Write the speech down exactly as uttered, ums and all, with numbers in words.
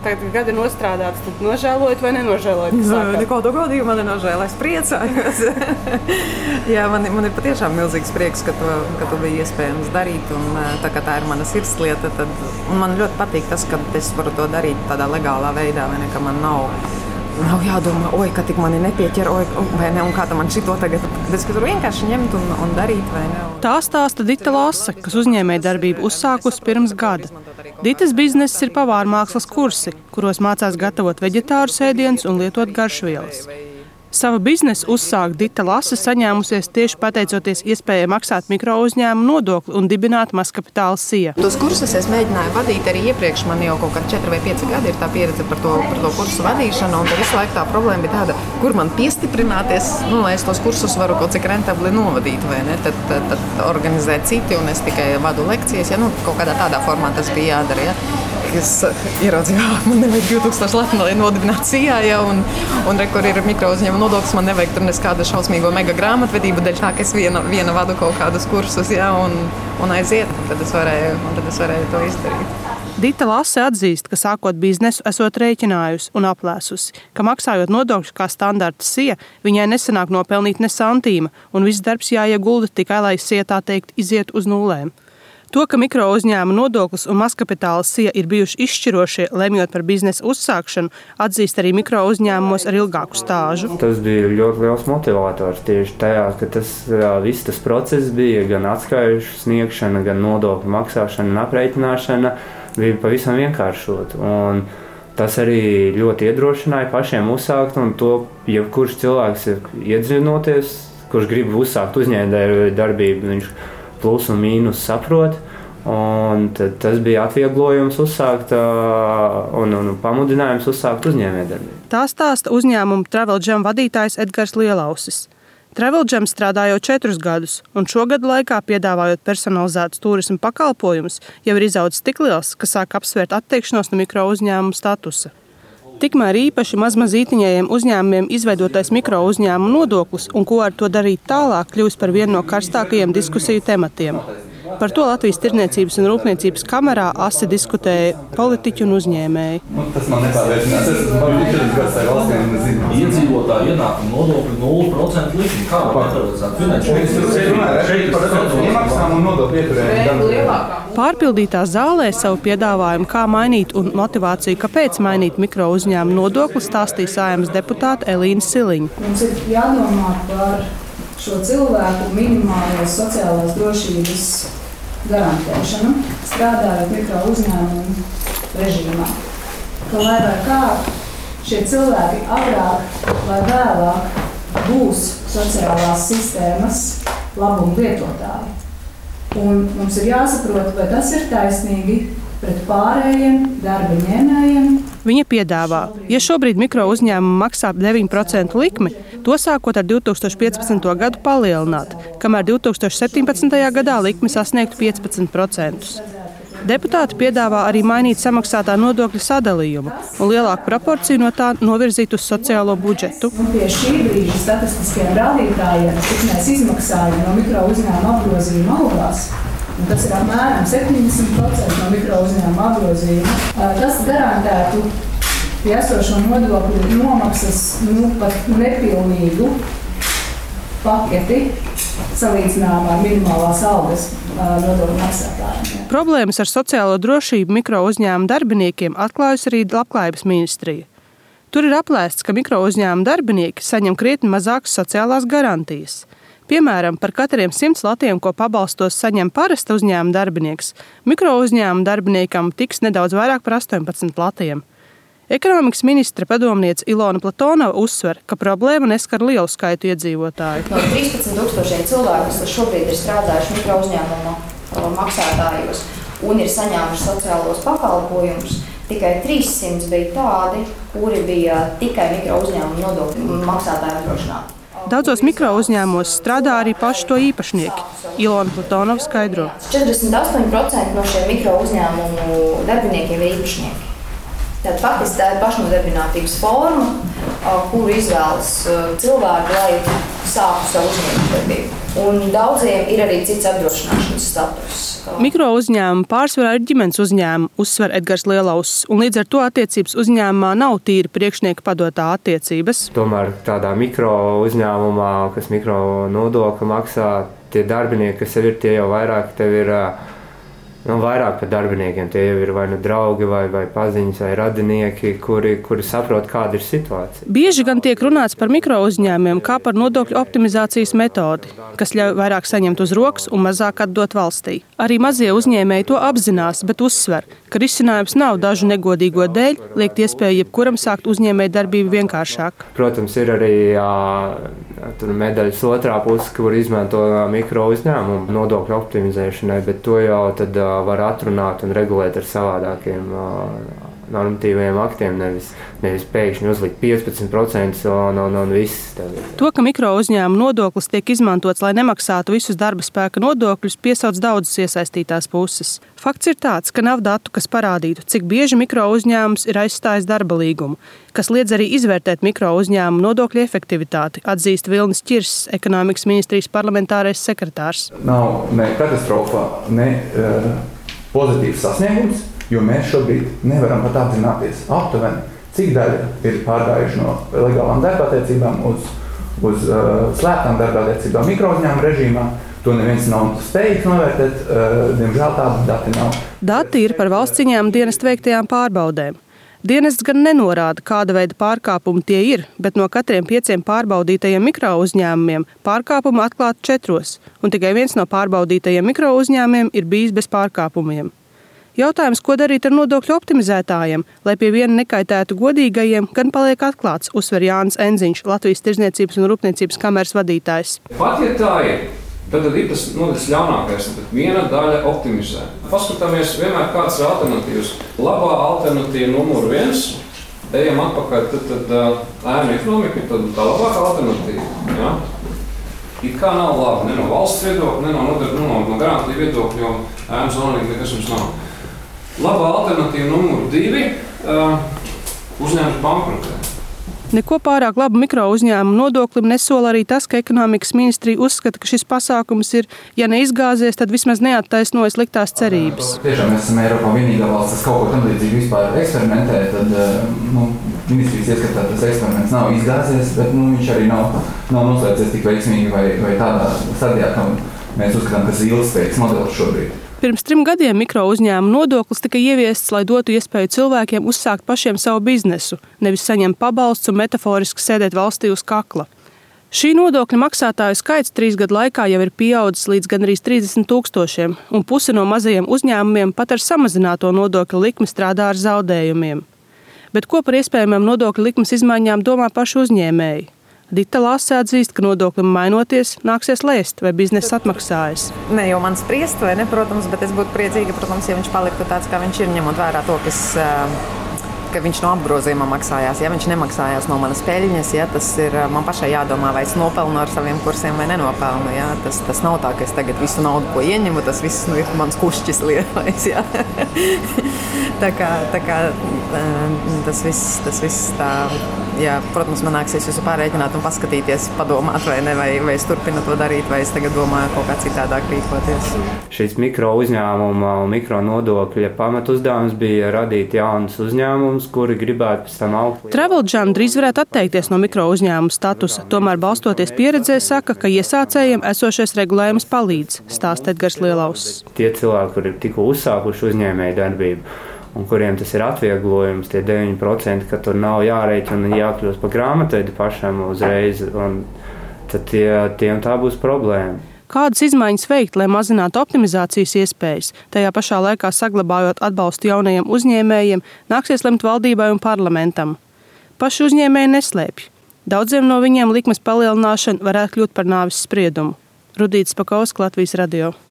Tagad gadi nostrādāts, tad nožēlojat vai nenožēlojat? Nekādu godījumu nenožēlu, es priecājos. Jā, man, man ir patiešām milzīgs prieks, ka to, ka to bija iespējams darīt. Un, tā kā tā ir mana sirdslieta, tad man ļoti patīk tas, ka es varu to darīt tādā legālā veidā, vai ne, ka man nav, nav jādomā, oi, ka tik mani nepieķer, oi, vai ne, un kā tā man šito tagad. Es varu vienkārši ņemt un, un darīt, vai ne. Tā stāsta Dita Lase, kas uzņēmēja darbību uzsākusi pirms gada. Ditas bizness ir pavāra mākslas kursi, kuros mācās gatavot veģetāru ēdienus un lietot garšvielas. Savu biznesu uzsākt Dita Lase saņēmusies tieši pateicoties iespējai maksāt mikro uzņēmumu nodokli un dibināt mazkapitāla Sija. Tos kursus es mēģināju vadīt arī iepriekš. Man jau kaut kādi četri vai pieci gadi ir tā pieredze par to, par to kursu vadīšanu. Un visu laiku tā problēma bija tāda, kur man piestiprināties, nu, lai es tos kursus varu kaut cik rentabli novadīt, vai ne? Tad, tad, tad organizē citi un es tikai vadu lekcijas. Ja, nu, kaut kādā tādā formā tas bija jādara. Ja. Es ieraudzīju, ka man nevajag divtūkstoši lati, lai nodibinātu Sijā, ja, un, un re, kur ir mikro uzņēmuma nodoklis, man nevajag tur neskāda šausmīgo mega grāmatvedību, dēļ tā, ka es viena, viena vadu kaut kādus kursus, ja, un, un aiziet, un tad, es varēju, un tad es varēju to izdarīt. Dita Lase atzīst, ka sākot biznesu esot rēķinājusi un aplēsusi, ka maksājot nodokļus kā standarta Sija, viņai nesanāk nopelnīt ne santīma, un viss darbs jāiegulda tikai, lai Sija tā teikt iziet uz nulēm. To, ka mikro uzņēmuma nodoklis un mazkapitāla Sija ir bijuši izšķirošie, lemjot par biznesa uzsākšanu, atzīst arī mikro uzņēmumos ar ilgāku stāžu. Tas bija ļoti liels motivators tieši tajā, ka tas viss tas process bija, gan atskaišu sniegšana, gan nodokļu maksāšana un aprēķināšana bija pavisam vienkāršot. Un tas arī ļoti iedrošināja pašiem uzsākt, un to, ja kurš cilvēks ir iedzinoties, kurš grib uzsākt uzņēmēju darbību, viņš plus un mīnus saprot, un tas bija atvieglojums uzsākt un, un pamudinājums uzsākt uzņēmējdarbību. Tā stāsta uzņēmuma Traveljam vadītājs Edgars Lielausis. Traveljam strādā jau četrus gadus, un šogad laikā piedāvājot personalizētus turismu pakalpojumus, jau ir izaudzis tik liels, ka sāk apsvērt atteikšanos no mikro uzņēmumu statusa. Tikmēr īpaši mazmazītiņajiem uzņēmumiem izveidotais mikro uzņēmumu nodoklis un ko ar to darīt tālāk kļūst par vienu no karstākajiem diskusiju tematiem. Par to Latvijas Tirdzniecības un Rūpniecības kamerā asi diskutēja politiķi un uzņēmēji. Tas man nepārliecinās. Es esmu četras gadus tajā valstī un nezinu. Iedzīvotāju ienākumu nodokļu nulle procentu likmi. Kā var neparedzēt? Šeit par iemaksām un nodokļu ieturējumu. Pārpildītā zālē savu piedāvājumu, kā mainīt un motivāciju, kāpēc mainīt mikro uzņēmumu nodokli, stāstīja Saeimas deputāte Elīna Siliņa. Mums ir jādomā par šo cilvēku minimālās sociālās drošības garantēšanu, strādājot mikro uzņēmumu režīmā. Ka lai vai kā šie cilvēki agrāk vai vēlāk būs sociālās sistēmas labumu lietotāji. Un mums ir jāsaprot, vai tas ir taisnīgi pret pārējiem darba ņēmējiem. Viņa piedāvā, ja šobrīd mikro uzņēmumu maksā deviņu procentu likmi, to sākot ar divi tūkstoši piecpadsmito gadu palielināt, kamēr divi tūkstoši septiņpadsmitajā gadā likme sasniegtu piecpadsmit procentus. Deputāti piedāvā arī mainīt samaksātā nodokļa sadalījumu un lielāku proporciju no tā novirzīt uz sociālo budžetu. Un pie šī brīža statistiskiem rādītājiem, cik mēs izmaksājam no mikro uzņēmuma apgrozījuma algās, un tas ir apmēram septiņdesmit procenti no mikro uzņēmuma apgrozījuma, tas garantētu pie esošo nodokļu nomaksas nu, pat nepilnīgu paketi salīdzinājumā ar minimālās algas nodokļu maksātājiem. Problēmas ar sociālo drošību mikro uzņēmumu darbiniekiem atklājusi arī Labklājības ministrija. Tur ir aplēsts, ka mikro uzņēmumu darbinieki saņem krietni mazākas sociālās garantijas. Piemēram, par katriem simts latiem, ko pabalstos saņem parasta uzņēmuma darbinieks, mikro uzņēmuma darbiniekam tiks nedaudz vairāk par astoņpadsmit latiem. Ekonomikas ministra padomniece Ilona Platonova uzsver, ka problēma neskar lielu skaitu iedzīvotāju. No trīspadsmit tūkstošiem cilvēku, kas šobrīd ir strādājuši mikro uzņēmumu maksātājos un ir saņēmuši sociālos pakalpojumus, tikai trīssimti bija tādi, kuri bija tikai mikro uzņēmumu nodokļu maksātāju apdrošināti. Daudzos mikro uzņēmumos strādā arī paši to īpašnieki. Ilona Platonova skaidro. četrdesmit astoņi procenti no šiem mikro uzņēmumu darbiniekiem ir īpašnieki. Tad faktiski tā ir pašnodarbinātības forma, kuru izvēlas cilvēki, lai sāktu savu uzņēmējdarbību. Un daudziem ir arī cits apdrošināšanas status. skala. Mikro uzņēmumi pārsvarā ir ģimenes uzņēmumi, uzsver Edgars Lielauss, un līdz ar to attiecības uzņēmumā nav tīri priekšnieka padotā attiecības. Tomēr tādā mikro uzņēmumā, kas mikro nodokli maksā, tie darbinieki, kas ir, tie jau vairāk tev ir, nu, vairāk par darbiniekiem. Tie jau ir vai nu draugi, vai, vai paziņas, vai radinieki, kuri, kuri saprot, kāda ir situācija. Bieži gan tiek runāts par mikro uzņēmumiem kā par nodokļu optimizācijas metodi, kas ļauj vairāk saņemt uz rokas un mazāk atdot valstī. Arī mazie uzņēmēji to apzinās, bet uzsver, ka risinājums nav dažu negodīgo dēļ, liekt iespēju jebkuram sākt uzņēmēju darbību vienkāršāk. Protams, ir arī jā, tur medaļas otrā puse, kur izmanto mikro uzņēmumu nodokļu optimizēšanai, bet to jau tad var atrunāt un regulēt ar savādākiem normatīviem aktiem, nevis, nevis pēkšņi uzlikt piecpadsmit procenti un, un, un viss. To, ka mikro uzņēmuma nodoklis tiek izmantots, lai nemaksātu visus darba spēka nodokļus, piesauc daudzas iesaistītās puses. Fakts ir tāds, ka nav datu, kas parādītu, cik bieži mikro uzņēmums ir aizstājis darba līgumu, kas liedz arī izvērtēt mikro uzņēmumu nodokļu efektivitāti, atzīst Vilnis Ķirsis, ekonomikas ministrijas parlamentārais sekretārs. Nav ne katastrofa, ne uh, pozitīvs sasniegums, jo mēs šobrīd nevaram pat apzināties aptuveni, cik daļa ir pārgājuši no legālām darba attiecībām uz, uz uh, slēgtām darba attiecībām mikro uzņēmuma režīmā. To neviens nav spējīgs novērtēt, uh, diemžēl tādu dati nav. Dati ir par valsts ieņēmuma dienesta veiktajām pārbaudēm. Dienests gan nenorāda, kāda veida pārkāpumi tie ir, bet no katriem pieciem pārbaudītajiem mikro uzņēmumiem pārkāpumu atklāti četros, un tikai viens no pārbaudītajiem mikro uzņēmumiem ir bijis bez pārkāpumiem. Jautājums, ko darīt ar nodokļu optimizētājiem, lai pie viena nekaitētu godīgajiem, gan paliek atklāts, uzsver Jānis Enziņš, Latvijas Tirdzniecības un Rūpniecības kameras vadītājs. Pat ja tā ir, tad ir tas, nu, tas ļaunākais, tad viena daļa optimizē. Paskatāmies vienmēr kāds ir alternatīvs. Labā alternatīva numur viens, ejam atpakaļ, tad, tad ēnu ekonomika ir tad tā labākā alternatīva. Ja? It kā nav labi, ne no valsts viedokļa, ne no, no, no, no garantija viedokļa, jo ēnu zonīgi nekas jums nav. Labā alternatīva numur divi uh, – uzņēmums bankrotē. Neko pārāk labu mikro uzņēmumu nodoklim nesola arī tas, ka ekonomikas ministrija uzskata, ka šis pasākums ir, ja neizgāzies, tad vismaz neattaisnojas liktās cerības. Tiešām mēs esam Eiropā vienīgā valsts, kas kaut ko tam līdzīgi vispār eksperimentē, tad nu, ministrijas ieskatā tas eksperiments nav izgāzies, bet nu, viņš arī nav, nav noslēdzies tik veiksmīgi vai, vai tādā stadijā, ka mēs uzskatām, ka tas ir ilgspējīgs modelis šobrīd. Pirms trim gadiem mikro uzņēmuma nodoklis tika ieviests, lai dotu iespēju cilvēkiem uzsākt pašiem savu biznesu, nevis saņemt pabalsts un metaforiski sēdēt valstī uz kakla. Šī nodokļa maksātāju skaits trīs gadu laikā jau ir pieaudzis līdz gandrīz trīsdesmit tūkstošiem, un puse no mazajiem uzņēmumiem pat ar samazināto nodokļu likmi strādā ar zaudējumiem. Bet ko par iespējamām nodokļu likmes izmaiņām domā paši uzņēmēji? Dita Lāse atzīst, ka nodoklim mainoties, nāksies lēst, vai bizness atmaksājas. Ne jau man spriest, vai ne, protams, bet es būtu priecīga, protams, ja viņš paliktu tāds, kā viņš ir, ņemot vērā to, kas, ka viņš no apgrozījuma maksājās. Ja viņš nemaksājās no manas peļņas, ja, tas ir man pašai jādomā, vai es nopelnu ar saviem kursiem vai nenopelnu. Ja. Tas, tas nav tā, ka es tagad visu naudu, ko ieņemu, tas viss nu, ir mans kušķis lielais. Ja. tā kā, tā kā tas viss, tas viss tā... Jā, protams, man nāksies visu pārreikināt un paskatīties, padomāt, vai ne, vai, vai es turpinu to darīt, vai es tagad domāju kaut kā citādāk rīkoties. Šīs mikro uzņēmuma un mikro nodokļa pamat uzdevums bija radīt jaunus uzņēmumus, kuri gribētu pēc tam augt. Traveljam drīz varētu atteikties no mikro uzņēmuma statusa, tomēr balstoties pieredzē saka, ka iesācējiem esošais regulējums palīdz, stāsta Edgars Lielauss. Tie cilvēki, kuri ir tikko uzsākuši uzņēmēju darbību, un kuriem tas ir atvieglojums, tie deviņi procenti, ka tur nav jārēķina un jākļūst par grāmatveidi pašam uzreiz, un tad tie, tiem tā būs problēma. Kādas izmaiņas veikt, lai mazinātu optimizācijas iespējas, tajā pašā laikā saglabājot atbalstu jaunajiem uzņēmējiem, nāksies lemt valdībai un parlamentam. Paši uzņēmēji neslēpj. Daudziem no viņiem likmes palielināšana varētu kļūt par nāves spriedumu. Rudīts Pakausks, Latvijas radio.